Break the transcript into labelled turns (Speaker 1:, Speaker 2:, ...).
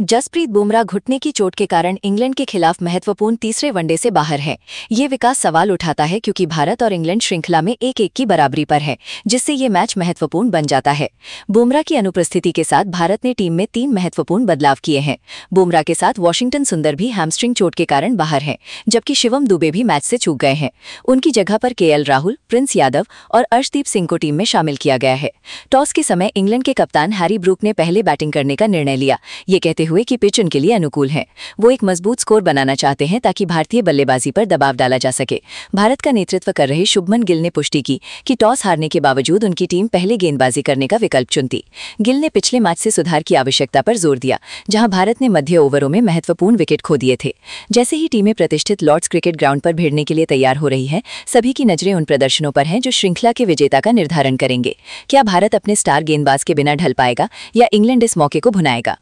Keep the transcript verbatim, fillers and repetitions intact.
Speaker 1: जसप्रीत बुमराह घुटने की चोट के कारण इंग्लैंड के खिलाफ महत्वपूर्ण तीसरे वनडे से बाहर है। ये विकास सवाल उठाता है क्योंकि भारत और इंग्लैंड श्रृंखला में एक एक की बराबरी पर है, जिससे ये मैच महत्वपूर्ण बन जाता है। बुमराह की अनुपस्थिति के साथ भारत ने टीम में तीन महत्वपूर्ण बदलाव किए हैं। बुमराह के साथ वॉशिंगटन सुंदर भी हैमस्ट्रिंग चोट के कारण बाहर हैं, जबकि शिवम दुबे भी मैच से चूक गए हैं। उनकी जगह पर केएल राहुल, प्रिंस यादव और अर्शदीप सिंह को टीम में शामिल किया गया है। टॉस के समय इंग्लैंड के कप्तान हैरी ब्रूक ने पहले बैटिंग करने का निर्णय लिया, ये कहते हुए कि पिच उनके लिए अनुकूल है। वो एक मजबूत स्कोर बनाना चाहते हैं ताकि भारतीय बल्लेबाजी पर दबाव डाला जा सके। भारत का नेतृत्व कर रहे शुभमन गिल ने पुष्टि की कि टॉस हारने के बावजूद उनकी टीम पहले गेंदबाजी करने का विकल्प चुनती। गिल ने पिछले मैच से सुधार की आवश्यकता पर जोर दिया, जहां भारत ने मध्य ओवरों में महत्वपूर्ण विकेट खो दिए थे। जैसे ही टीमें प्रतिष्ठित लॉर्ड्स क्रिकेट ग्राउंड पर भिड़ने के लिए तैयार हो रही हैं, सभी की नजरें उन प्रदर्शनों पर हैं जो श्रृंखला के विजेता का निर्धारण करेंगे। क्या भारत अपने स्टार गेंदबाज के बिना ढल पाएगा या इंग्लैंड इस मौके को भुनाएगा?